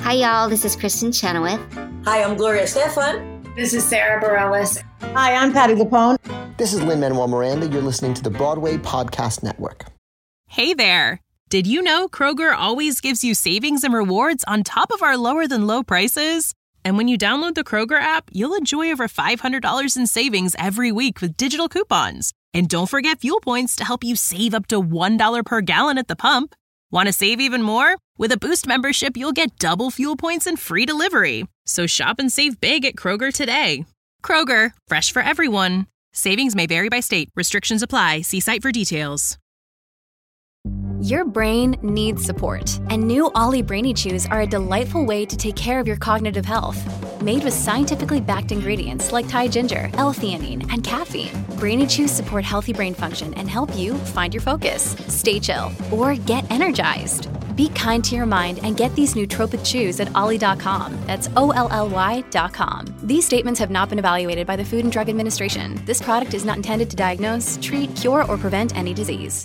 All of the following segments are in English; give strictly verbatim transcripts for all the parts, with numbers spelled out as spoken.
Hi, y'all. This is Kristen Chenoweth. Hi, I'm Gloria Stefan. This is Sarah Bareilles. Hi, I'm Patti LuPone. This is Lin-Manuel Miranda. You're listening to the Broadway Podcast Network. Hey there. Did you know Kroger always gives you savings and rewards on top of our lower than low prices? And when you download the Kroger app, you'll enjoy over five hundred dollars in savings every week with digital coupons. And don't forget fuel points to help you save up to one dollar per gallon at the pump. Want to save even more? With a Boost membership, you'll get double fuel points and free delivery. So shop and save big at Kroger today. Kroger, fresh for everyone. Savings may vary by state. Restrictions apply. See site for details. Your brain needs support, and new Ollie Brainy Chews are a delightful way to take care of your cognitive health. Made with scientifically backed ingredients like Thai ginger, L-theanine, and caffeine, Brainy Chews support healthy brain function and help you find your focus, stay chill, or get energized. Be kind to your mind and get these nootropic chews at ollie dot com. That's O L L Y dot com. These statements have not been evaluated by the Food and Drug Administration. This product is not intended to diagnose, treat, cure, or prevent any disease.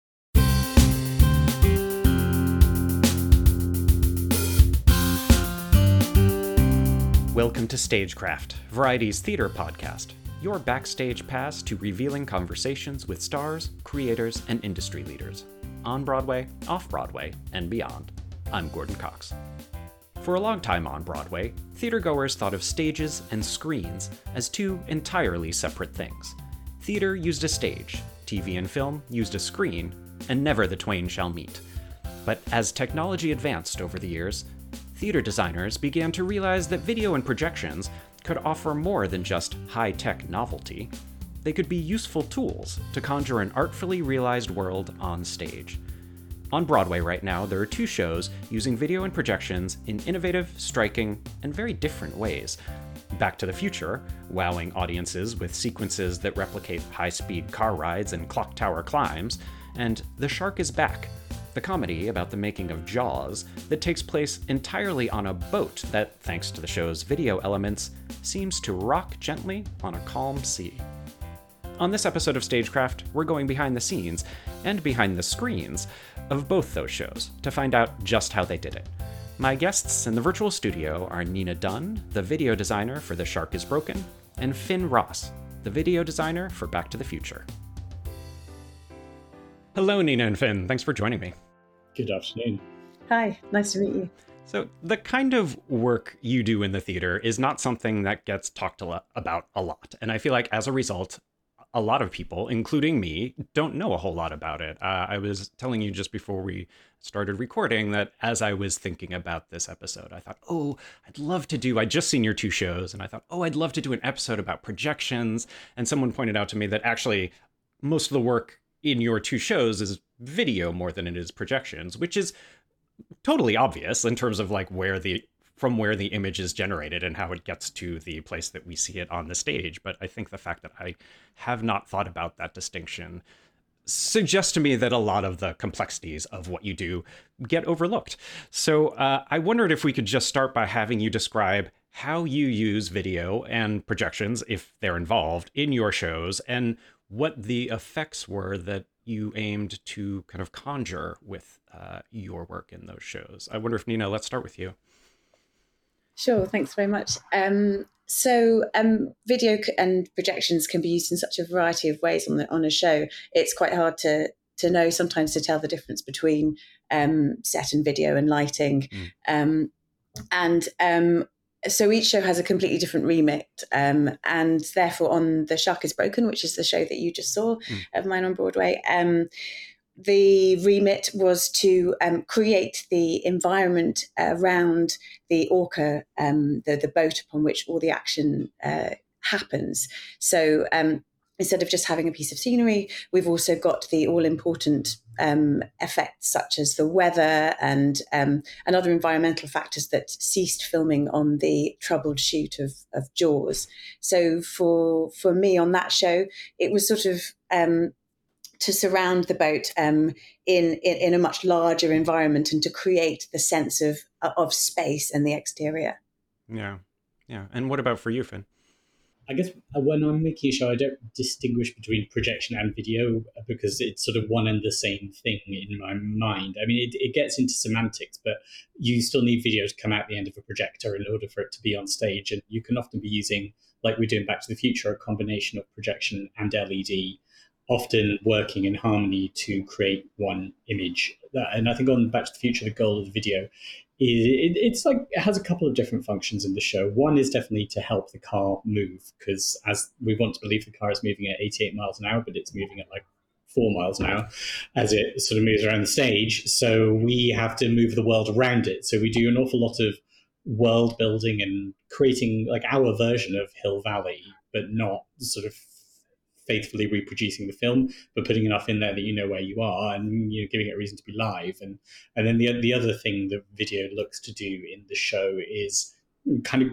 Welcome to Stagecraft, Variety's theater podcast, your backstage pass to revealing conversations with stars, creators, and industry leaders. On Broadway, off-Broadway, and beyond. I'm Gordon Cox. For a long time on Broadway, theatergoers thought of stages and screens as two entirely separate things. Theater used a stage, T V and film used a screen, and never the twain shall meet. But as technology advanced over the years, theater designers began to realize that video and projections could offer more than just high-tech novelty. They could be useful tools to conjure an artfully realized world on stage. On Broadway right now, there are two shows using video and projections in innovative, striking, and very different ways. Back to the Future, wowing audiences with sequences that replicate high-speed car rides and clock tower climbs, and The Shark is Back, the comedy about the making of Jaws that takes place entirely on a boat that, thanks to the show's video elements, seems to rock gently on a calm sea. On this episode of Stagecraft, we're going behind the scenes and behind the screens of both those shows to find out just how they did it. My guests in the virtual studio are Nina Dunn, the video designer for The Shark is Broken, and Finn Ross, the video designer for Back to the Future. Hello, Nina and Finn. Thanks for joining me. Good afternoon. Hi, nice to meet you. So the kind of work you do in the theater is not something that gets talked a lot about a lot. And I feel like as a result, a lot of people, including me, don't know a whole lot about it. Uh, I was telling you just before we started recording that as I was thinking about this episode, I thought, oh, I'd love to do, I'd just seen your two shows, and I thought, oh, I'd love to do an episode about projections. And someone pointed out to me that actually most of the work in your two shows is video more than it is projections, which is totally obvious in terms of like where the from where the image is generated and how it gets to the place that we see it on the stage. But I think the fact that I have not thought about that distinction suggests to me that a lot of the complexities of what you do get overlooked. So uh, I wondered if we could just start by having you describe how you use video and projections, if they're involved, in your shows, and what the effects were that you aimed to kind of conjure with uh, your work in those shows. I wonder if, Nina, let's start with you. Sure, thanks very much. Um, so um, video and projections can be used in such a variety of ways on the, on a show. It's quite hard to to know sometimes to tell the difference between um, set and video and lighting. Mm. Um, and um, so each show has a completely different remit. Um, and therefore on The Shark is Broken, which is the show that you just saw mm. of mine on Broadway, um, the remit was to um, create the environment around the orca, um, the, the boat upon which all the action uh, happens. So um, instead of just having a piece of scenery, we've also got the all-important um, effects such as the weather and um, and other environmental factors that ceased filming on the troubled shoot of, of Jaws. So for for me on that show, it was sort of um, to surround the boat um, in, in in a much larger environment and to create the sense of of space and the exterior. Yeah, yeah. And what about for you, Finn? I guess when I'm making a show, I don't distinguish between projection and video because it's sort of one and the same thing in my mind. I mean, it, it gets into semantics, but you still need video to come out the end of a projector in order for it to be on stage. And you can often be using, like we do in Back to the Future, a combination of projection and L E D, often working in harmony to create one image. And I think on Back to the Future, the goal of the video It, it's like it has a couple of different functions in the show. One is definitely to help the car move, because as we want to believe the car is moving at eighty-eight miles an hour, but it's moving at like four miles an hour as it sort of moves around the stage. So we have to move the world around it. So we do an awful lot of world building and creating like our version of Hill Valley, but not sort of faithfully reproducing the film, but putting enough in there that you know where you are and, you know, giving it a reason to be live. And and then the the other thing that video looks to do in the show is kind of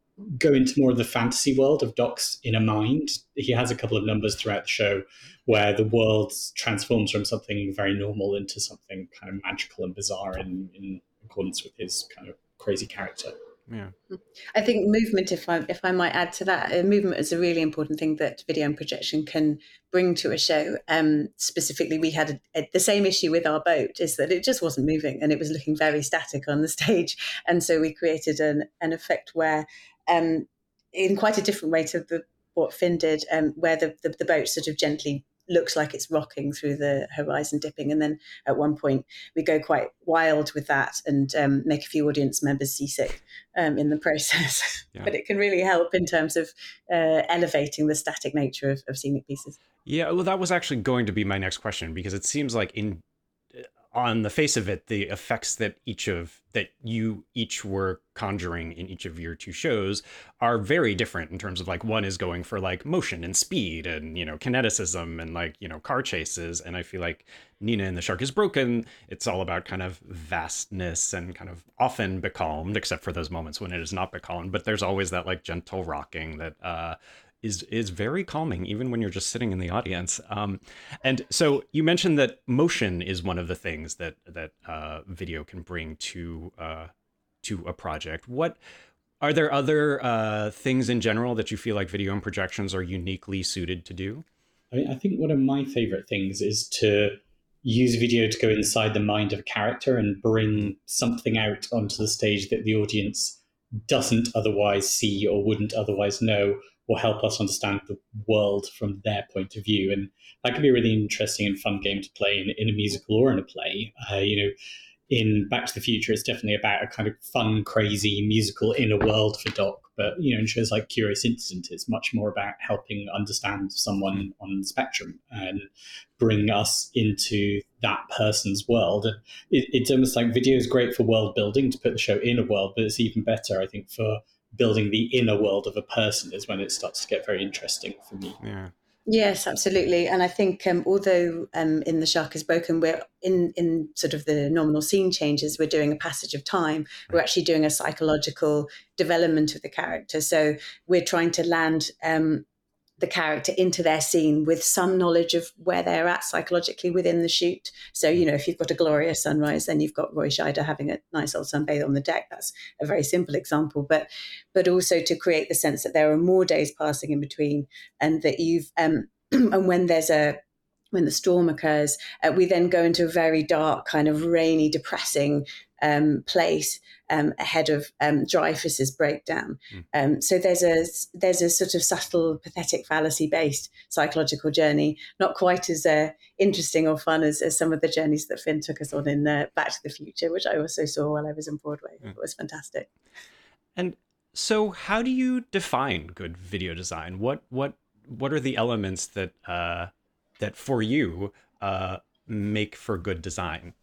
go into more of the fantasy world of Doc's inner mind. He has a couple of numbers throughout the show where the world transforms from something very normal into something kind of magical and bizarre in, in accordance with his kind of crazy character. Yeah. I think movement, if I if I might add to that, uh, movement is a really important thing that video and projection can bring to a show. Um, specifically, we had a, a, the same issue with our boat, is that it just wasn't moving and it was looking very static on the stage. And so we created an, an effect where, um, in quite a different way to the, what Finn did, um, where the, the, the boat sort of gently looks like it's rocking through the horizon, dipping, and then at one point we go quite wild with that and um, make a few audience members seasick um, in the process. Yeah. But it can really help in terms of uh, elevating the static nature of, of scenic pieces. Yeah, well, that was actually going to be my next question, because it seems like in on the face of it, the effects that each of that you each were conjuring in each of your two shows are very different in terms of, like, one is going for like motion and speed and, you know, kineticism and, like, you know, car chases. And I feel like Nina and the Shark is Broken, it's all about kind of vastness and kind of often becalmed, except for those moments when it is not becalmed. But there's always that like gentle rocking that uh is is very calming, even when you're just sitting in the audience. Um, and so you mentioned that motion is one of the things that that uh, video can bring to uh, to a project. What are there other uh, things in general that you feel like video and projections are uniquely suited to do? I mean, I think one of my favorite things is to use video to go inside the mind of a character and bring something out onto the stage that the audience doesn't otherwise see or wouldn't otherwise know, or help us understand the world from their point of view. And that can be a really interesting and fun game to play in, in a musical or in a play. Uh, you know, in Back to the Future, it's definitely about a kind of fun, crazy musical inner world for Doc. But, you know, in shows like Curious Incident, it's much more about helping understand someone on the spectrum and bring us into that person's world. And it, it's almost like video is great for world building, to put the show in a world, but it's even better, I think, for building the inner world of a person is when it starts to get very interesting for me. Yeah. Yes, absolutely. And I think um, although um, in The Shark is Broken, we're in, in sort of the nominal scene changes, we're doing a passage of time. Right. We're actually doing a psychological development of the character. So we're trying to land um, the character into their scene with some knowledge of where they're at psychologically within the shoot. So, you know, if you've got a glorious sunrise, then you've got Roy Scheider having a nice old sunbathe on the deck. That's a very simple example, but but also to create the sense that there are more days passing in between, and that you've um, and when there's a when the storm occurs, uh, we then go into a very dark, kind of rainy, depressing um, place um, ahead of um, Dreyfus's breakdown. Mm. Um, so there's a there's a sort of subtle, pathetic fallacy-based psychological journey, not quite as uh, interesting or fun as, as some of the journeys that Finn took us on in uh, Back to the Future, which I also saw while I was on Broadway. Mm. It was fantastic. And so, how do you define good video design? What what what are the elements that uh, that for you uh, make for good design?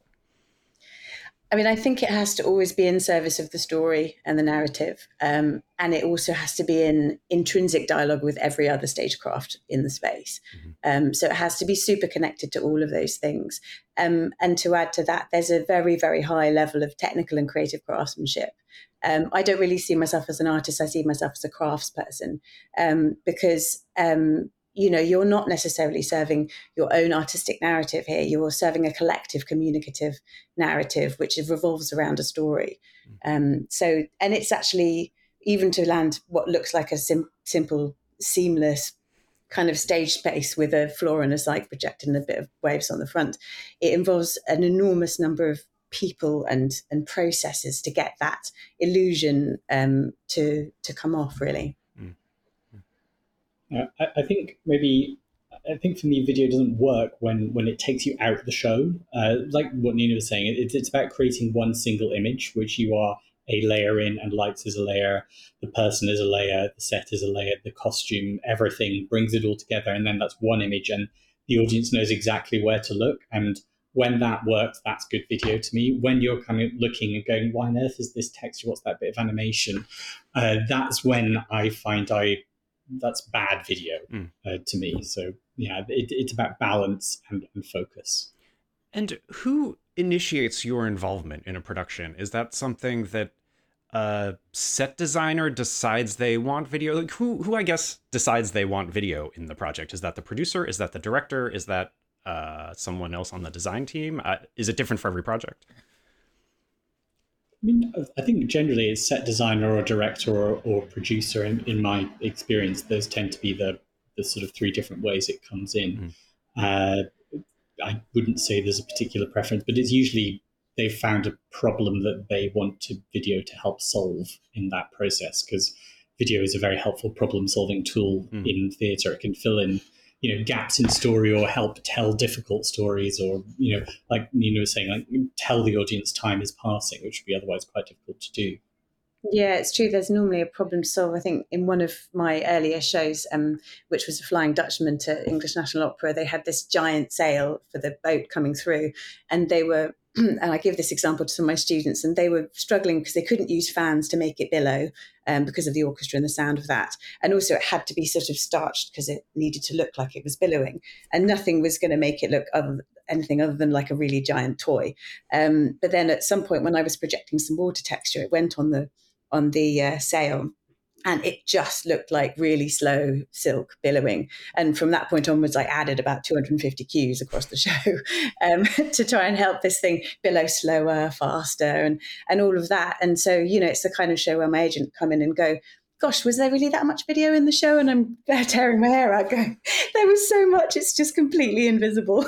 I mean, I think it has to always be in service of the story and the narrative. Um, and it also has to be in intrinsic dialogue with every other stagecraft in the space. Mm-hmm. Um, so it has to be super connected to all of those things. Um, and to add to that, there's a very, very high level of technical and creative craftsmanship. Um, I don't really see myself as an artist. I see myself as a craftsperson um, because um, you know, you're not necessarily serving your own artistic narrative here. You're serving a collective communicative narrative, which revolves around a story. Um, so, and it's actually, even to land what looks like a sim- simple seamless kind of stage space with a floor and a side projector and a bit of waves on the front. It involves an enormous number of people and and processes to get that illusion um, to to come off, really. Mm. Uh, I, I think maybe I think for me, video doesn't work when when it takes you out of the show. Uh, like what Nina was saying, it, it's about creating one single image, which you are a layer in, and lights is a layer, the person is a layer, the set is a layer, the costume, everything brings it all together, and then that's one image, and the audience knows exactly where to look. And when that works, that's good video to me. When you're kind of looking and going, why on earth is this texture? What's that bit of animation? Uh, that's when I find I that's bad video mm. uh, to me. So yeah, it, it's about balance and, and focus. And who initiates your involvement in a production? Is that something that a set designer decides they want video? Like who, who I guess decides they want video in the project? Is that the producer? Is that the director? Is that uh, someone else on the design team? Uh, is it different for every project? I mean, I think generally it's set designer or director or, or producer. In, in my experience, those tend to be the, the sort of three different ways it comes in. Mm. Uh, I wouldn't say there's a particular preference, but it's usually they've found a problem that they want to video to help solve in that process, because video is a very helpful problem-solving tool mm. in theatre. It can fill in, you know, gaps in story or help tell difficult stories, or, you know, like Nina was saying, like tell the audience time is passing, which would be otherwise quite difficult to do. Yeah, it's true. There's normally a problem to solve. I think in one of my earlier shows, um, which was a Flying Dutchman to English National Opera, they had this giant sail for the boat coming through, and they were, and I give this example to some of my students, and they were struggling because they couldn't use fans to make it billow um, because of the orchestra and the sound of that. And also it had to be sort of starched because it needed to look like it was billowing, and nothing was going to make it look other anything other than like a really giant toy. Um, but then at some point when I was projecting some water texture, it went on the on the uh, sail, and it just looked like really slow silk billowing. And from that point onwards, I added about two hundred fifty cues across the show um, to try and help this thing billow slower, faster, and and all of that. And so, you know, it's the kind of show where my agent come in and go, gosh, was there really that much video in the show? And I'm tearing my hair out going, there was so much, it's just completely invisible.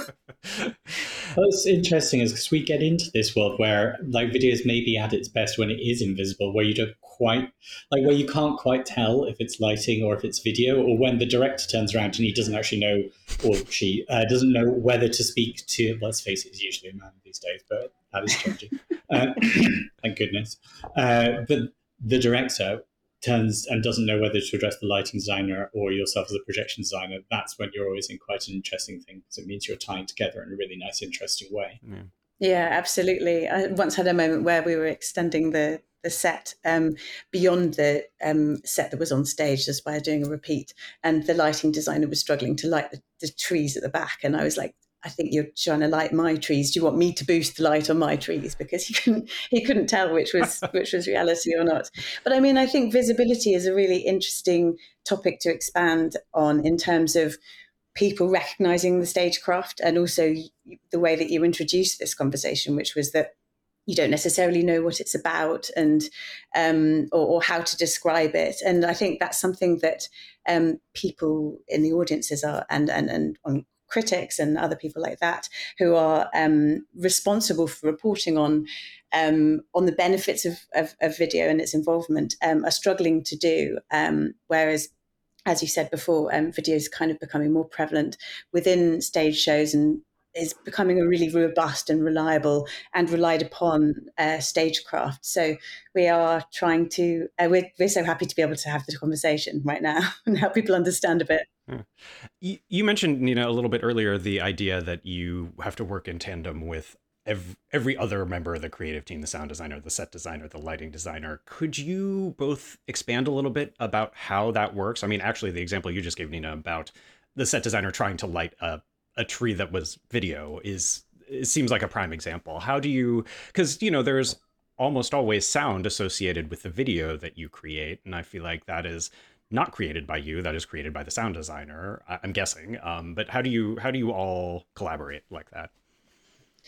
What's interesting is because we get into this world where like videos may be at its best when it is invisible, where you don't quite, like where you can't quite tell if it's lighting or if it's video, or when the director turns around and he doesn't actually know, or she uh, doesn't know whether to speak to, let's face it, it's usually a man these days, but that is changing. uh, thank goodness. Uh, but the director turns and doesn't know whether to address the lighting designer or yourself as a projection designer. That's when you're always in quite an interesting thing, because it means you're tying together in a really nice, interesting way. Yeah, yeah, absolutely. I once had a moment where we were extending the the set um, beyond the um, set that was on stage just by doing a repeat, and the lighting designer was struggling to light the, the trees at the back, and I was like, I think you're trying to light my trees. Do you want me to boost the light on my trees? Because he couldn't he couldn't tell which was which was reality or not. But I mean, I think visibility is a really interesting topic to expand on in terms of people recognizing the stagecraft, and also the way that you introduced this conversation, which was that you don't necessarily know what it's about, and um, or, or how to describe it. And I think that's something that um, people in the audiences are and and and on critics and other people like that who are um, responsible for reporting on um, on the benefits of, of, of video and its involvement um, are struggling to do. Um, whereas, as you said before, um, video is kind of becoming more prevalent within stage shows and is becoming a really robust and reliable and relied upon uh, stagecraft. So we are trying to, uh, we're, we're so happy to be able to have the conversation right now and help people understand a bit. Yeah. You, you mentioned, Nina, a little bit earlier, the idea that you have to work in tandem with every, every other member of the creative team, the sound designer, the set designer, the lighting designer. Could you both expand a little bit about how that works? I mean, actually, the example you just gave, Nina, about the set designer trying to light a a tree that was video is, it seems like a prime example. How do you, because, you know, there's almost always sound associated with the video that you create. And I feel like that is not created by you, that is created by the sound designer, I'm guessing. Um, but how do you, how do you all collaborate like that?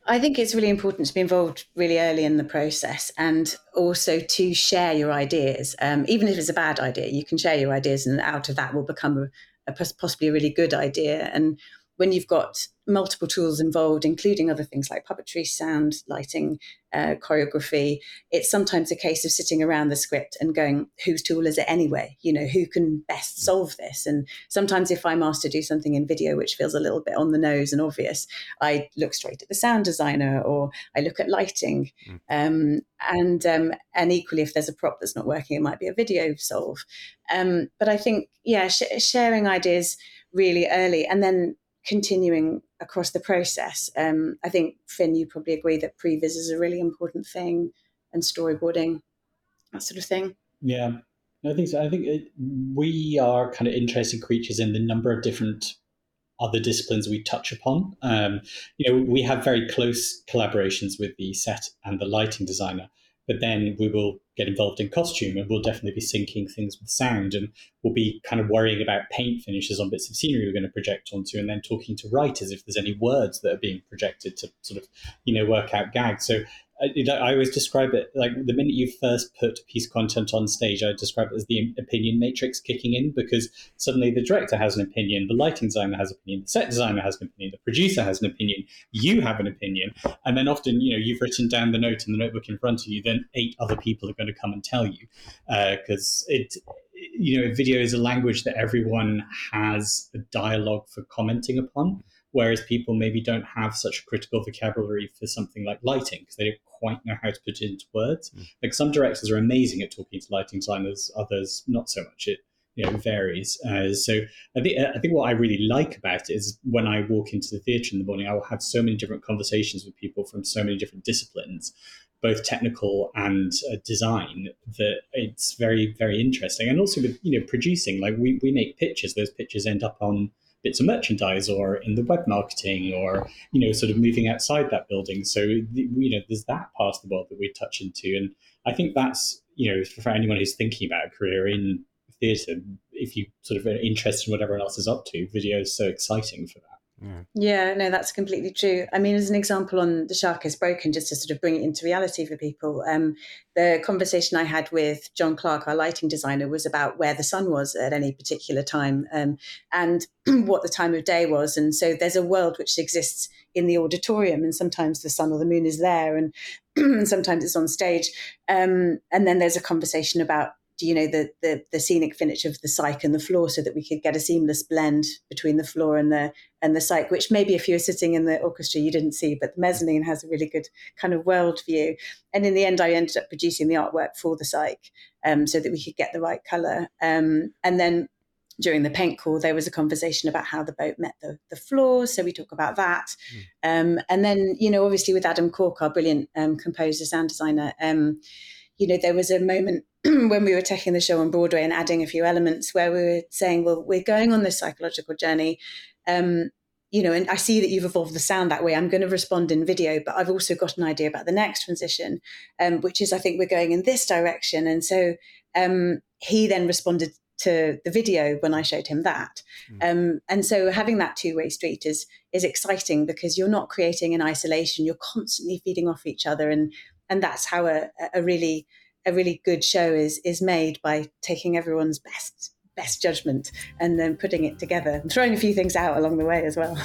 I think it's really important to be involved really early in the process, and also to share your ideas. Um, even if it's a bad idea, you can share your ideas, and out of that will become a, a possibly a really good idea. And when you've got multiple tools involved, including other things like puppetry, sound, lighting, uh, choreography, it's sometimes a case of sitting around the script and going, whose tool is it anyway? You know, who can best solve this? And sometimes if I'm asked to do something in video, which feels a little bit on the nose and obvious, I look straight at the sound designer, or I look at lighting. Mm. Um, and um, and equally, if there's a prop that's not working, it might be a video solve. Um, but I think, yeah, sh- sharing ideas really early, and then continuing across the process. Um, I think, Finn, you probably agree that previs is a really important thing, and storyboarding, that sort of thing. Yeah, I think so. I think it, we are kind of interesting creatures in the number of different other disciplines we touch upon. Um, you know, we have very close collaborations with the set and the lighting designer, but then we will get involved in costume, and we'll definitely be syncing things with sound, and we'll be kind of worrying about paint finishes on bits of scenery we're going to project onto, and then talking to writers if there's any words that are being projected to sort of, you know, work out gags. So I, I always describe it like the minute you first put a piece of content on stage, I describe it as the opinion matrix kicking in, because suddenly the director has an opinion, the lighting designer has an opinion, the set designer has an opinion, the producer has an opinion, you have an opinion, and then often, you know, you've written down the note in the notebook in front of you, then eight other people are going to come and tell you, because uh, it, you know, video is a language that everyone has a dialogue for commenting upon. Whereas people maybe don't have such a critical vocabulary for something like lighting, because they don't quite know how to put it into words. Mm. Like some directors are amazing at talking to lighting designers, others not so much. It, you know, varies. Uh, so I think I think what I really like about it is when I walk into the theatre in the morning, I will have so many different conversations with people from so many different disciplines, both technical and uh, design, that it's very, very interesting. And also with, you know, producing, like we, we make pictures, those pictures end up on bits of merchandise or in the web marketing, or, you know, sort of moving outside that building. So, you know, there's that part of the world that we touch into. And I think that's, you know, for anyone who's thinking about a career in theatre, if you sort of are interested in what everyone else is up to, video is so exciting for that. Yeah. yeah, no, that's completely true. I mean, as an example on The Shark is Broken, just to sort of bring it into reality for people, um, the conversation I had with John Clark, our lighting designer, was about where the sun was at any particular time, um, and what the time of day was. And so there's a world which exists in the auditorium, and sometimes the sun or the moon is there, and sometimes it's on stage. Um, and then there's a conversation about, you know, the, the the scenic finish of the cyc and the floor, so that we could get a seamless blend between the floor and the and the cyc, which maybe if you were sitting in the orchestra you didn't see, but the mezzanine has a really good kind of world view. And in the end, I ended up producing the artwork for the cyc, um, so that we could get the right colour. Um, and then during the paint call, there was a conversation about how the boat met the, the floor, so we talk about that. Mm. Um, and then, you know, obviously with Adam Cork, our brilliant um, composer, sound designer, um, you know, there was a moment when we were taking the show on Broadway and adding a few elements where we were saying, well, we're going on this psychological journey, um, you know, and I see that you've evolved the sound that way. I'm going to respond in video, but I've also got an idea about the next transition, um, which is, I think we're going in this direction. And so um, he then responded to the video when I showed him that. Mm. Um, and so having that two-way street is is exciting, because you're not creating in isolation. You're constantly feeding off each other. And and that's how a, a really a really good show is is made, by taking everyone's best best judgment and then putting it together and throwing a few things out along the way as well.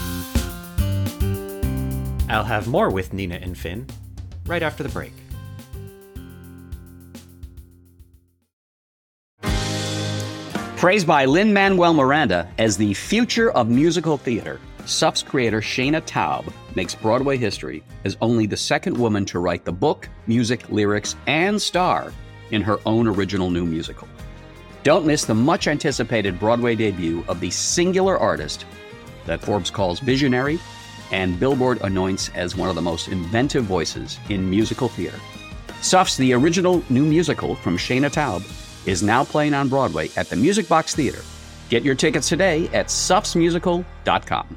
I'll have more with Nina and Finn right after the break. Praised by Lin-Manuel Miranda as the future of musical theater, S U F's creator Shana Taub makes Broadway history as only the second woman to write the book, music, lyrics, and star in her own original new musical. Don't miss the much-anticipated Broadway debut of the singular artist that Forbes calls visionary and Billboard anoints as one of the most inventive voices in musical theater. S U F's The Original New Musical from Shana Taub is now playing on Broadway at the Music Box Theater. Get your tickets today at sufs musical dot com.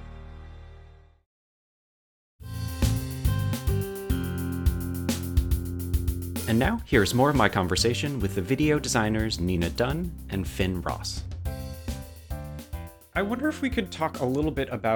And now, here's more of my conversation with the video designers Nina Dunn and Finn Ross. I wonder if we could talk a little bit about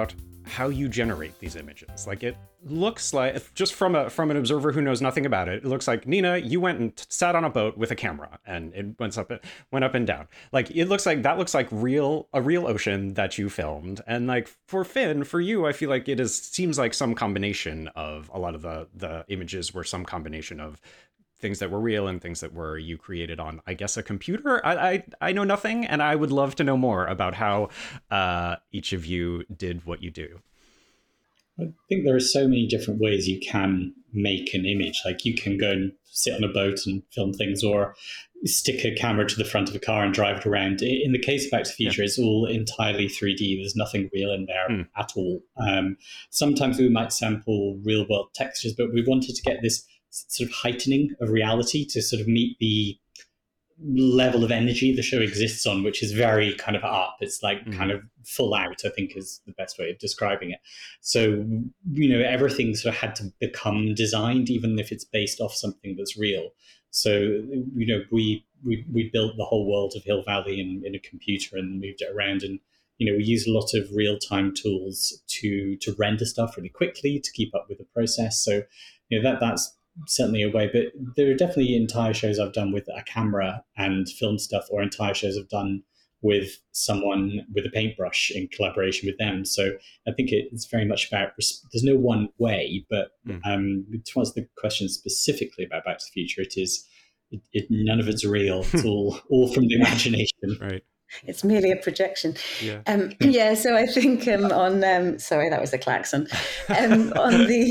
how you generate these images. Like, it looks like, just from a from an observer who knows nothing about it, it looks like, Nina, you went and sat on a boat with a camera and it went up went up and down. Like, it looks like that looks like real a real ocean that you filmed. And like for Finn, for you, I feel like it is seems like some combination of a lot of the the images were some combination of things that were real and things that were you created on, I guess, a computer. I I, I know nothing, and I would love to know more about how uh, each of you did what you do. I think there are so many different ways you can make an image. Like, you can go and sit on a boat and film things, or stick a camera to the front of a car and drive it around. In the case of Back to the Future, yeah. It's all entirely three D. There's nothing real in there mm. at all. Um, sometimes we might sample real world textures, but we wanted to get this sort of heightening of reality to sort of meet the level of energy the show exists on, which is very kind of up. It's like mm-hmm. kind of full out, I think is the best way of describing it. So, you know, everything sort of had to become designed, even if it's based off something that's real. So, you know, we we, we built the whole world of Hill Valley in, in a computer and moved it around. And, you know, we use a lot of real-time tools to to render stuff really quickly to keep up with the process. So, you know, that that's certainly a way, but there are definitely entire shows I've done with a camera and film stuff, or entire shows I've done with someone with a paintbrush in collaboration with them. So I think it's very much about, there's no one way, but mm. um, to answer the question specifically about Back to the Future, it is, it, it, none of it's real. It's all, all from the imagination. Right. It's merely a projection. Yeah. Um, yeah. So I think um, on, um, sorry, that was the klaxon. Um, on the,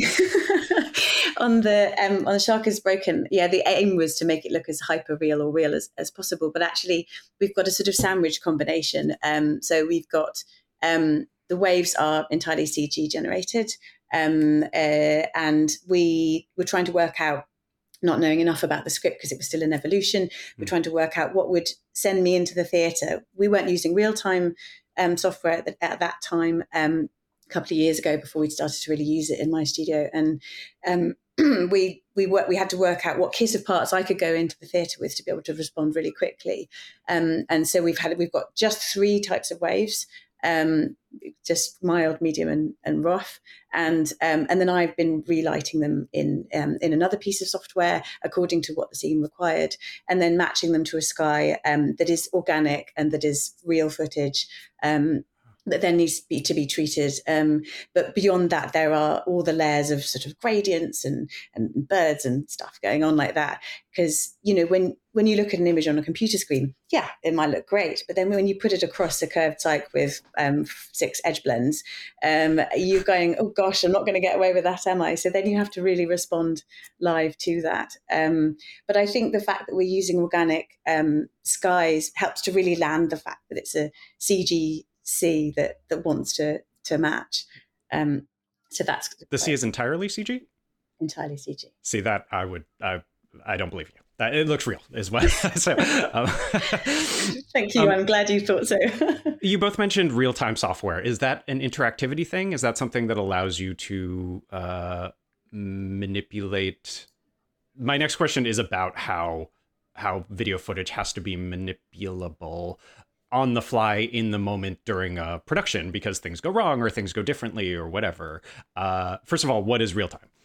on the, um, on the Shark is Broken. Yeah. The aim was to make it look as hyper real or real as, as possible. But actually we've got a sort of sandwich combination. Um, so we've got, um, the waves are entirely C G generated. Um, uh, and we were trying to work out, not knowing enough about the script because it was still in evolution. We're trying to work out what would send me into the theatre. We weren't using real-time um, software at, the, at that time, um, a couple of years ago before we started to really use it in my studio. And um, we we work, we had to work out what kiss of parts I could go into the theatre with to be able to respond really quickly. Um, and so we've had we've got just three types of waves. Um, just mild, medium, and, and rough, and um, and then I've been relighting them in um, in another piece of software according to what the scene required, and then matching them to a sky um, that is organic and that is real footage. Um, that then needs to be, to be treated. Um, but beyond that, there are all the layers of sort of gradients and, and birds and stuff going on like that. Because, you know, when, when you look at an image on a computer screen, yeah, it might look great. But then when you put it across a curved cyc with um, six edge blends, um, you're going, oh gosh, I'm not going to get away with that, am I? So then you have to really respond live to that. Um, but I think the fact that we're using organic um, skies helps to really land the fact that it's a C G C that that wants to to match. Um, so that's the C is entirely C G. Entirely C G. See, that I would I I don't believe you. That it looks real as well. so, um, Thank you. Um, I'm glad you thought so. You both mentioned real time software. Is that an interactivity thing? Is that something that allows you to uh, manipulate? My next question is about how how video footage has to be manipulable on the fly in the moment during a production because things go wrong or things go differently or whatever. Uh, first of all, what is real time?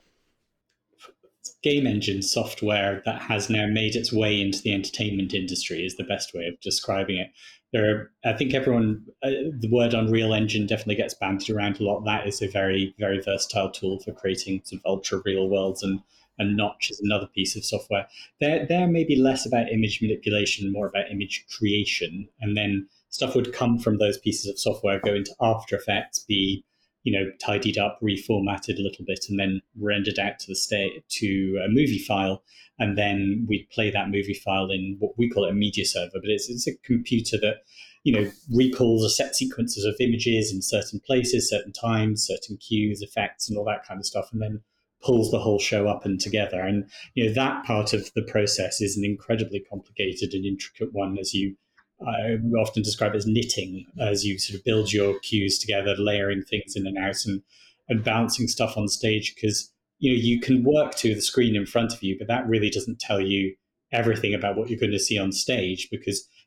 Game engine software that has now made its way into the entertainment industry is the best way of describing it. There are, I think everyone, uh, the word Unreal Engine definitely gets bandied around a lot. That is a very, very versatile tool for creating sort of ultra real worlds, and and Notch is another piece of software. They're, they're maybe less about image manipulation, more about image creation. And then stuff would come from those pieces of software, go into After Effects, be, you know, tidied up, reformatted a little bit, and then rendered out to the state to a movie file. And then we'd play that movie file in what we call a media server, but it's, it's a computer that, you know, recalls a set sequences of images in certain places, certain times, certain cues, effects, and all that kind of stuff. And then pulls the whole show up and together. And, you know, that part of the process is an incredibly complicated and intricate one, as you I often describe it as knitting, as you sort of build your cues together, layering things in and out, and, and balancing stuff on stage. Because, you know, you can work to the screen in front of you, but that really doesn't tell you everything about what you're going to see on stage, because,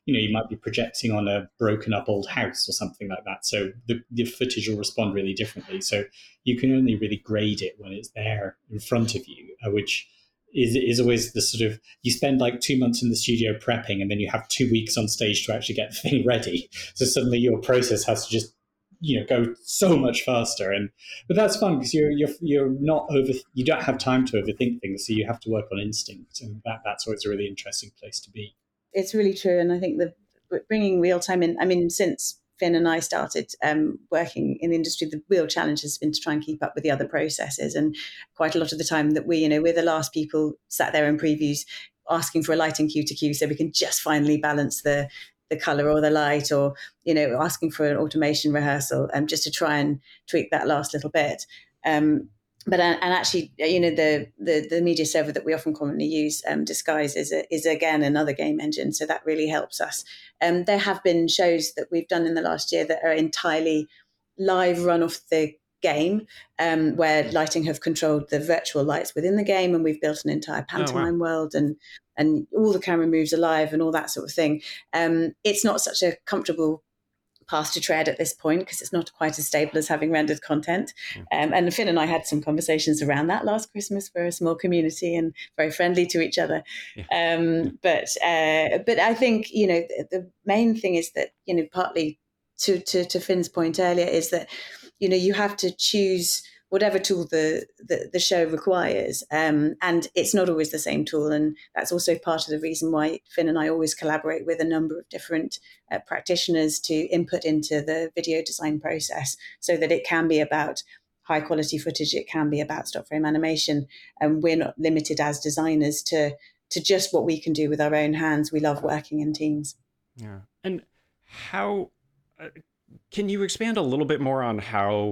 you know, you might be projecting on a broken up old house or something like that. So the, the footage will respond really differently. So you can only really grade it when it's there in front of you, uh, which is is always the sort of, you spend like two months in the studio prepping and then you have two weeks on stage to actually get the thing ready. So suddenly your process has to just, you know, go so much faster. And but that's fun because you're you're you're not over, you don't have time to overthink things, so you have to work on instinct, and that that's always a really interesting place to be. It's really true, and I think the bringing real time in. I mean, since Finn and I started um, working in the industry, the real challenge has been to try and keep up with the other processes. And quite a lot of the time that we, you know, we're the last people sat there in previews asking for a lighting cue to cue so we can just finally balance the the color or the light, or, you know, asking for an automation rehearsal um, just to try and tweak that last little bit. Um, but and actually, you know, the, the the media server that we often commonly use, um, Disguise, is a, is again another game engine, so that really helps us. Um, there have been shows that we've done in the last year that are entirely live, run off the game, um, where lighting have controlled the virtual lights within the game, and we've built an entire pantomime oh, wow. world, and and all the camera moves are live and all that sort of thing. Um, it's not such a comfortable path to tread at this point because it's not quite as stable as having rendered content. Um, and Finn and I had some conversations around that last Christmas. We're a small community and very friendly to each other. Yeah. Um, but uh, but I think, you know, the, the main thing is that, you know, partly to, to, to Finn's point earlier is that, you know, you have to choose whatever tool the, the, the show requires. Um, and it's not always the same tool. And that's also part of the reason why Finn and I always collaborate with a number of different uh, practitioners to input into the video design process so that it can be about high quality footage. It can be about stop frame animation. And we're not limited as designers to, to just what we can do with our own hands. We love working in teams. Yeah. And how, uh, can you expand a little bit more on how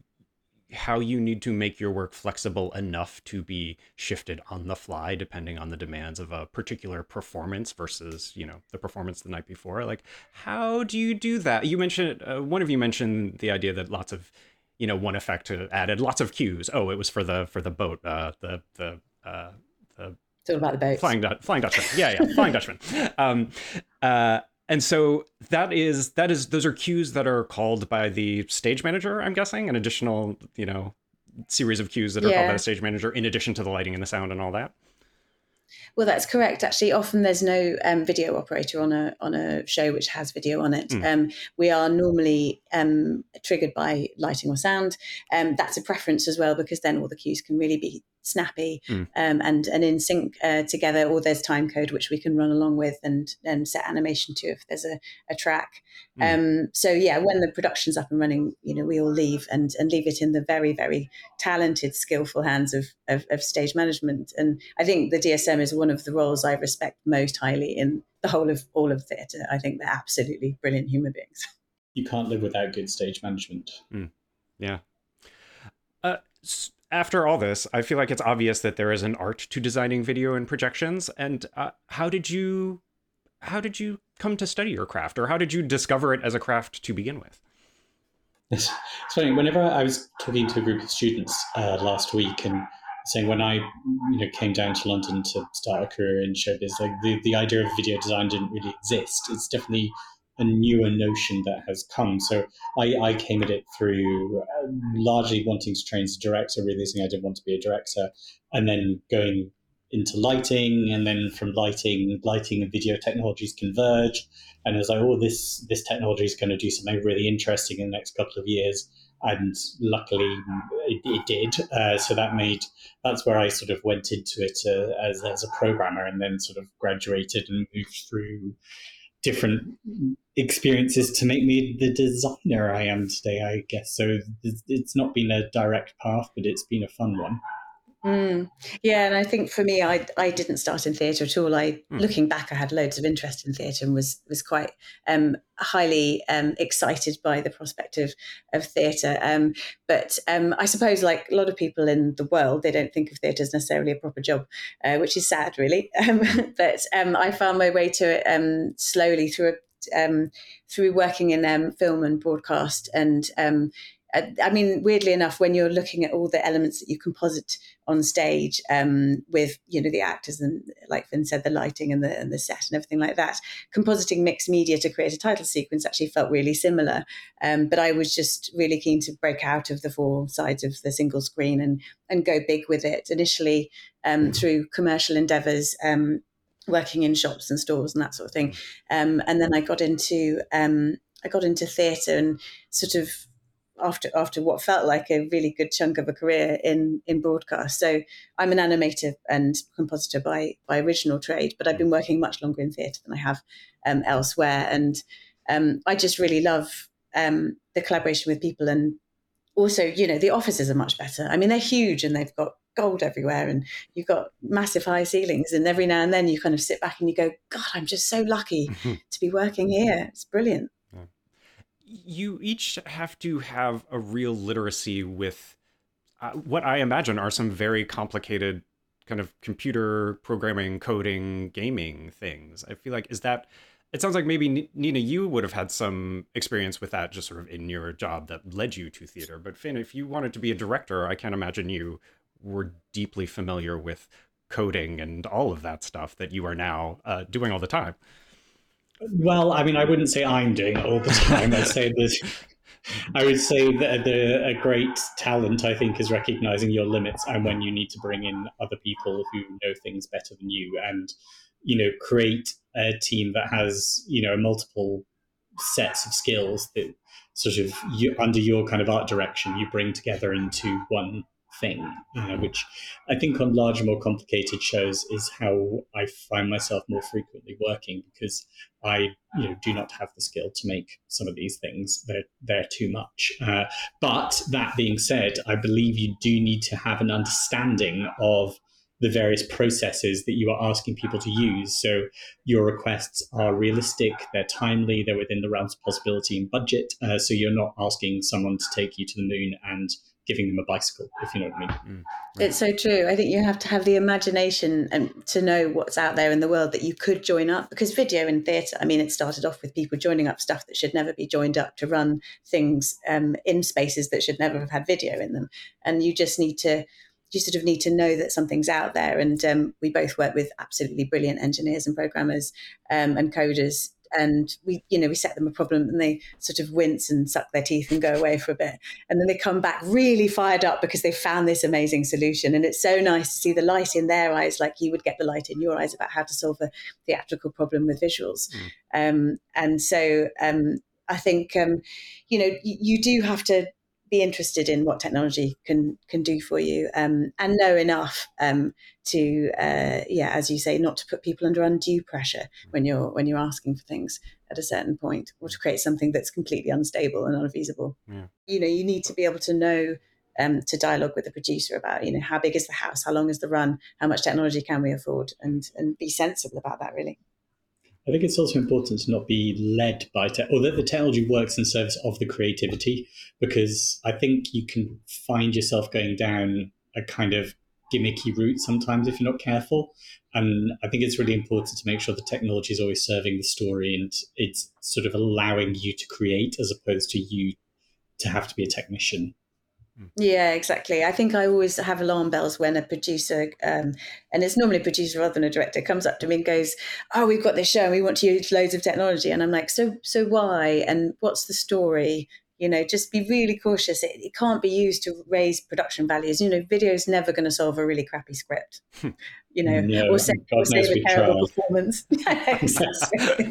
how you need to make your work flexible enough to be shifted on the fly depending on the demands of a particular performance versus, you know, the performance the night before? Like, how do you do that? You mentioned, uh, one of you mentioned the idea that lots of, you know, one effect added lots of cues. Oh, it was for the, for the boat, uh, the, the, uh, the, it's all about the boat. Flying, Flying Dutchman. Yeah, yeah, Flying Dutchman. Um, uh, And so that is, that is, those are cues that are called by the stage manager, I'm guessing, an additional, you know, series of cues that are yeah. called by the stage manager in addition to the lighting and the sound and all that. Well, that's correct. Actually, often there's no um, video operator on a on a show which has video on it. Mm. Um, we are normally um, triggered by lighting or sound. Um, that's a preference as well, because then all the cues can really be snappy mm. um, and and in sync uh, together. Or there's time code which we can run along with and and set animation to if there's a, a track. Mm. Um, so yeah, when the production's up and running, you know, we all leave and and leave it in the very very talented, skillful hands of of, of stage management. And I think the D S M is one of the roles I respect most highly in the whole of all of theatre. I think they're absolutely brilliant human beings. You can't live without good stage management. Mm. Yeah. Uh, after all this, I feel like it's obvious that there is an art to designing video and projections. And uh, how did you, how did you come to study your craft, or how did you discover it as a craft to begin with? It's funny. Whenever I was talking to a group of students uh, last week and saying when I, you know, came down to London to start a career in showbiz, like the, the idea of video design didn't really exist. It's definitely a newer notion that has come. So I, I came at it through uh, largely wanting to train as a director, realizing I didn't want to be a director, and then going into lighting, and then from lighting, lighting and video technologies converged. And it was like, oh, this this technology is going to do something really interesting in the next couple of years. And luckily it, it did. Uh, so that made, that's where I sort of went into it uh, as, as a programmer, and then sort of graduated and moved through different experiences to make me the designer I am today, I guess. So it's not been a direct path, but it's been a fun one. Mm. Yeah, and I think for me, I I didn't start in theatre at all. I, mm. looking back, I had loads of interest in theatre and was was quite um, highly um, excited by the prospect of of theatre. Um, but um, I suppose, like a lot of people in the world, they don't think of theatre as necessarily a proper job, uh, which is sad, really. Um, but um, I found my way to it um, slowly through a, um, through working in um, film and broadcast, and um, uh, I mean, weirdly enough, when you're looking at all the elements that you composite on stage um, with, you know, the actors and, like Finn said, the lighting and the, and the set and everything like that, compositing mixed media to create a title sequence actually felt really similar. Um, but I was just really keen to break out of the four sides of the single screen and, and go big with it. Initially, um, through commercial endeavors, um, working in shops and stores and that sort of thing. Um, and then I got into um, I got into theatre and sort of after after what felt like a really good chunk of a career in in broadcast. So I'm an animator and compositor by by original trade, but I've been working much longer in theatre than I have um, elsewhere. And um, I just really love um, the collaboration with people, and also, you know, the offices are much better. I mean, they're huge and they've got gold everywhere and you've got massive high ceilings, and every now and then you kind of sit back and you go, God, I'm just so lucky to be working here. It's brilliant. You each have to have a real literacy with uh, what I imagine are some very complicated kind of computer programming, coding, gaming things. I feel like, is that, it sounds like maybe Nina, you would have had some experience with that just sort of in your job that led you to theater. But Finn, if you wanted to be a director, I can't imagine you were deeply familiar with coding and all of that stuff that you are now uh, doing all the time. Well, I mean, I wouldn't say I'm doing it all the time. I'd say that I would say that the, a great talent, I think, is recognizing your limits and when you need to bring in other people who know things better than you, and, you know, create a team that has, you know, multiple sets of skills that sort of you, under your kind of art direction, you bring together into one thing, uh, which I think on larger, more complicated shows is how I find myself more frequently working, because I, you know, do not have the skill to make some of these things. They're, they're too much. Uh, but that being said, I believe you do need to have an understanding of the various processes that you are asking people to use. So your requests are realistic, they're timely, they're within the realms of possibility and budget. Uh, so you're not asking someone to take you to the moon and giving them a bicycle, if you know what I mean. Mm, right. It's so true. I think you have to have the imagination and to know what's out there in the world that you could join up, because video and theatre, I mean, it started off with people joining up stuff that should never be joined up to run things um, in spaces that should never have had video in them. And you just need to, you sort of need to know that something's out there. And um, we both work with absolutely brilliant engineers and programmers um, and coders. And we, you know, we set them a problem and they sort of wince and suck their teeth and go away for a bit. And then they come back really fired up because they found this amazing solution. And it's so nice to see the light in their eyes, like you would get the light in your eyes about how to solve a theatrical problem with visuals. Mm. Um, and so um, I think, um, you know, you, you do have to be interested in what technology can can do for you, um, and know enough um, to, uh, yeah, as you say, not to put people under undue pressure when you're when you're asking for things at a certain point, or to create something that's completely unstable and unfeasible. Yeah. You know, you need to be able to know um, to dialogue with the producer about, you know, how big is the house, how long is the run, how much technology can we afford, and and be sensible about that, really. I think it's also important to not be led by tech, or that the technology works in service of the creativity, because I think you can find yourself going down a kind of gimmicky route sometimes if you're not careful. And I think it's really important to make sure the technology is always serving the story and it's sort of allowing you to create as opposed to you to have to be a technician. Yeah, exactly. I think I always have alarm bells when a producer, um, and it's normally a producer rather than a director, comes up to me and goes, "Oh, we've got this show and we want to use loads of technology." And I'm like, so so why? And what's the story? You know, just be really cautious. It, it can't be used to raise production values. You know, video is never going to solve a really crappy script. You know, no, or, say, or save a terrible performance. Exactly.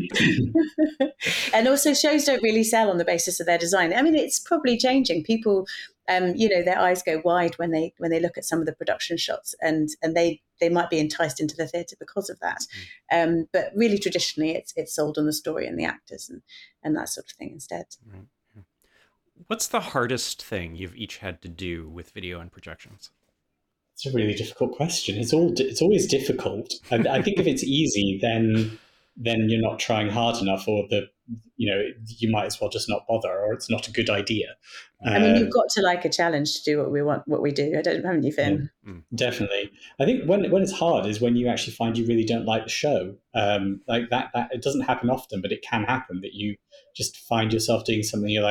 And also, shows don't really sell on the basis of their design. I mean, it's probably changing. People, um, you know, their eyes go wide when they when they look at some of the production shots, and and they they might be enticed into the theatre because of that. Mm. Um, but really, traditionally, it's it's sold on the story and the actors and and that sort of thing instead. Right. What's the hardest thing you've each had to do with video and projections? It's a really difficult question. It's all it's always difficult. I, I think if it's easy, then then you're not trying hard enough, or the you know you might as well just not bother, or it's not a good idea. I mean, you've got to like a challenge to do what we want, what we do. I don't, haven't you, Finn? Yeah, definitely. I think when when it's hard is when you actually find you really don't like the show. Um, like that, that it doesn't happen often, but it can happen that you just find yourself doing something you're like,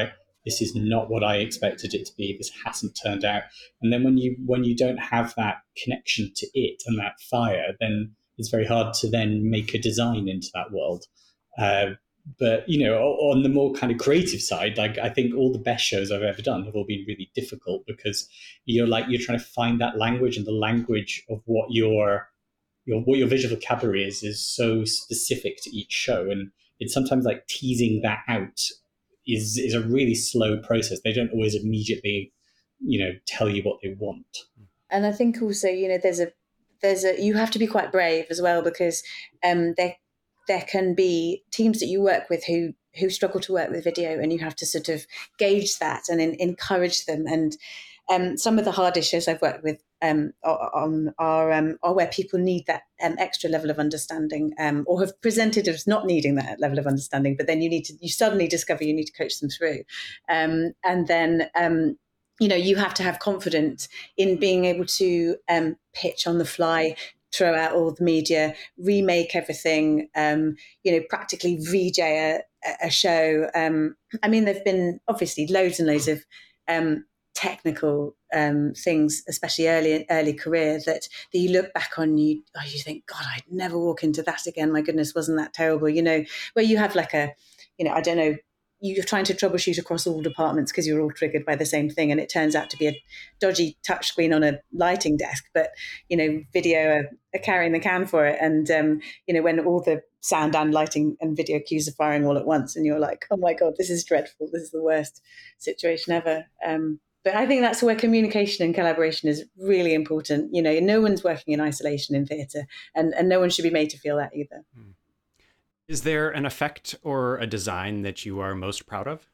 this is not what I expected it to be. This hasn't turned out. And then when you when you don't have that connection to it and that fire, then it's very hard to then make a design into that world. Uh, but, you know, on the more kind of creative side, like I think all the best shows I've ever done have all been really difficult because you're like, you're trying to find that language, and the language of what your, your, what your visual vocabulary is, is so specific to each show. And it's sometimes like teasing that out is, is a really slow process. They don't always immediately, you know, tell you what they want. And I think also, you know, there's a, there's a, you have to be quite brave as well, because um, there, there can be teams that you work with who, who struggle to work with video, and you have to sort of gauge that and in, encourage them. And um, some of the hardest shows I've worked with um, on are, um, are where people need that um, extra level of understanding, um, or have presented as not needing that level of understanding, but then you need to, you suddenly discover you need to coach them through. Um, and then, um, you know, you have to have confidence in being able to um, pitch on the fly, throw out all the media, remake everything, um, you know, practically V J a, a show. Um, I mean, there've been obviously loads and loads of um, technical um, things, especially early early career, that, that you look back on, you oh, you think, God, I'd never walk into that again. My goodness, wasn't that terrible? You know, where you have like a, you know, I don't know, you're trying to troubleshoot across all departments because you're all triggered by the same thing, and it turns out to be a dodgy touchscreen on a lighting desk, but you know, video are, are carrying the can for it. And um, you know, when all the sound and lighting and video cues are firing all at once, and you're like, oh my God, this is dreadful, this is the worst situation ever. Um, but I think that's where communication and collaboration is really important. You know, no one's working in isolation in theatre, and, and no one should be made to feel that either. Mm. Is there an effect or a design that you are most proud of?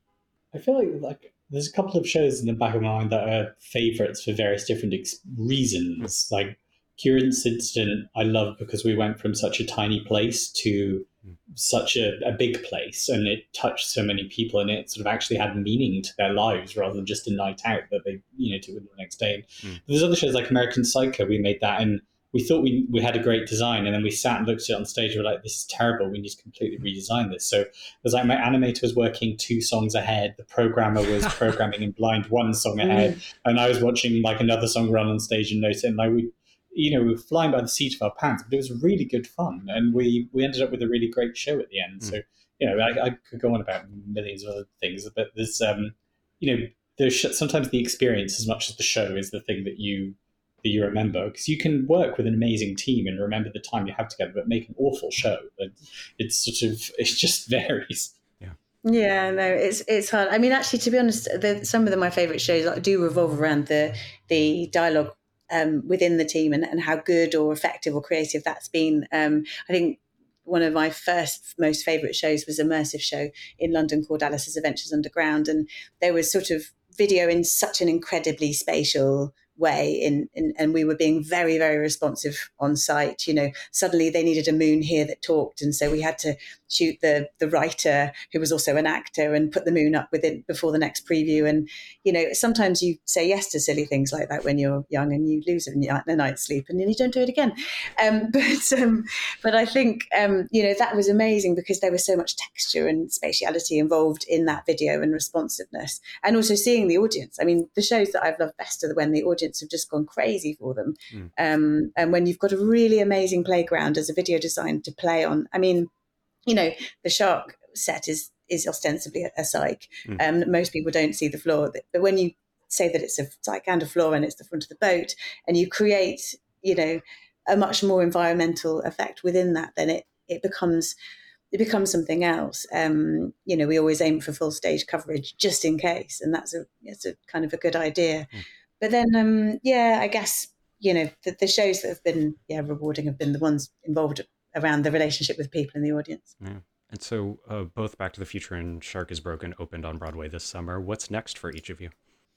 I feel like like there's a couple of shows in the back of my mind that are favorites for various different ex- reasons. Like Kieran's Incident, I love because we went from such a tiny place to such a, a big place, and it touched so many people, and it sort of actually had meaning to their lives rather than just a night out that they, you know, do the next day. Mm. There's other shows like American Psycho. We made that, and we thought we we had a great design, and then we sat and looked at it on stage. And we're like, this is terrible. We need to completely redesign this. So it was like my animator was working two songs ahead. The programmer was programming in blind one song ahead. Mm. And I was watching like another song run on stage and note it. And like we, you know, we were flying by the seat of our pants, but it was really good fun. And we, we ended up with a really great show at the end. Mm. So, you know, I, I could go on about millions of other things, but there's, um, you know, there's sometimes the experience as much as the show is the thing that you, that you remember, because you can work with an amazing team and remember the time you have together, but make an awful show. It's sort of, it just varies. Yeah. Yeah, no, it's it's hard. I mean, actually, to be honest, the, some of the, my favourite shows like, do revolve around the the dialogue um, within the team, and, and how good or effective or creative that's been. Um, I think one of my first most favourite shows was an immersive show in London called Alice's Adventures Underground, and there was sort of video in such an incredibly spatial way in, in and we were being very, very responsive on site. You know, suddenly they needed a moon here that talked, and so we had to shoot the the writer, who was also an actor, and put the moon up with it before the next preview. And you know, sometimes you say yes to silly things like that when you're young, and you lose a, a night's sleep, and then you don't do it again. Um, but um, but I think um, you know, that was amazing because there was so much texture and spatiality involved in that video and responsiveness, and also seeing the audience. I mean, the shows that I've loved best are when the audience have just gone crazy for them. Mm. Um, and when you've got a really amazing playground as a video design to play on. I mean, you know, the shark set is is ostensibly a, a cyc. Mm. Um, most people don't see the floor. But when you say that it's a cyc and a floor and it's the front of the boat, and you create, you know, a much more environmental effect within that, then it it becomes it becomes something else. Um, you know, we always aim for full stage coverage just in case, and that's a it's a kind of a good idea. Mm. But then, um, yeah, I guess, you know, the, the shows that have been, yeah, rewarding have been the ones involved around the relationship with people in the audience. Yeah. And so uh, both Back to the Future and Shark is Broken opened on Broadway this summer. What's next for each of you?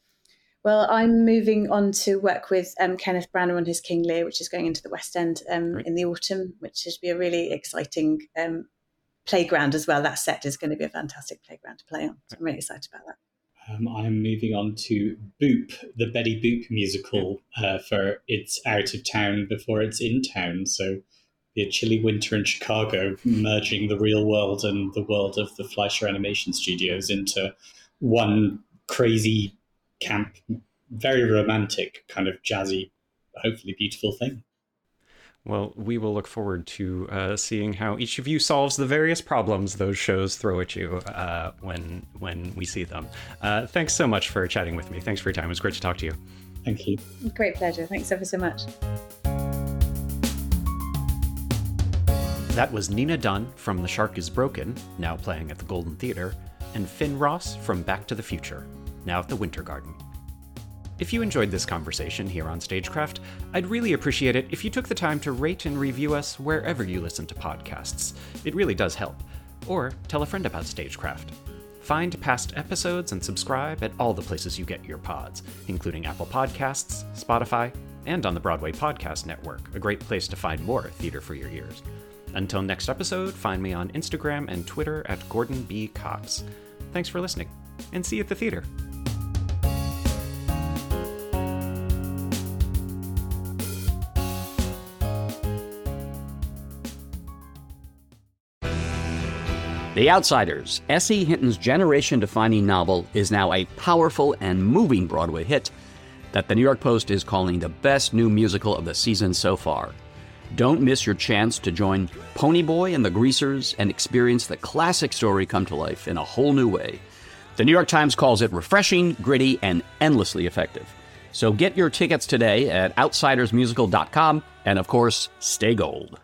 Well, I'm moving on to work with um, Kenneth Branagh on his King Lear, which is going into the West End um, in the autumn, which should be a really exciting um, playground as well. That set is going to be a fantastic playground to play on. So I'm really excited about that. Um, I'm moving on to Boop, the Betty Boop musical, uh, for It's Out of Town before it's in town. So be a chilly winter in Chicago, merging the real world and the world of the Fleischer Animation Studios into one crazy, camp, very romantic, kind of jazzy, hopefully beautiful thing. Well, we will look forward to uh, seeing how each of you solves the various problems those shows throw at you uh, when when we see them. Uh, thanks so much for chatting with me. Thanks for your time. It was great to talk to you. Thank you. Great pleasure. Thanks ever so much. That was Nina Dunn from The Shark is Broken, now playing at the Golden Theatre, and Finn Ross from Back to the Future, now at the Winter Garden. If you enjoyed this conversation here on Stagecraft, I'd really appreciate it if you took the time to rate and review us wherever you listen to podcasts. It really does help. Or tell a friend about Stagecraft. Find past episodes and subscribe at all the places you get your pods, including Apple Podcasts, Spotify, and on the Broadway Podcast Network, a great place to find more theater for your ears. Until next episode, find me on Instagram and Twitter at Gordon B. Cox. Thanks for listening, and see you at the theater. The Outsiders, S E. Hinton's generation-defining novel, is now a powerful and moving Broadway hit that the New York Post is calling the best new musical of the season so far. Don't miss your chance to join Ponyboy and the Greasers and experience the classic story come to life in a whole new way. The New York Times calls it refreshing, gritty, and endlessly effective. So get your tickets today at outsiders musical dot com, and of course, stay gold.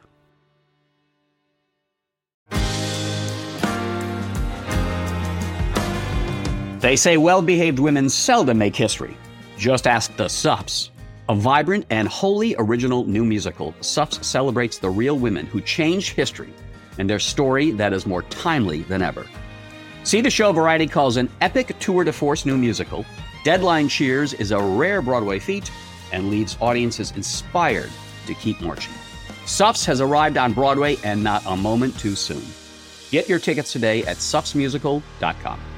They say well-behaved women seldom make history. Just ask the Suffs. A vibrant and wholly original new musical, Suffs celebrates the real women who changed history and their story that is more timely than ever. See the show Variety calls an epic tour de force new musical. Deadline cheers is a rare Broadway feat and leaves audiences inspired to keep marching. Suffs has arrived on Broadway, and not a moment too soon. Get your tickets today at suffs musical dot com.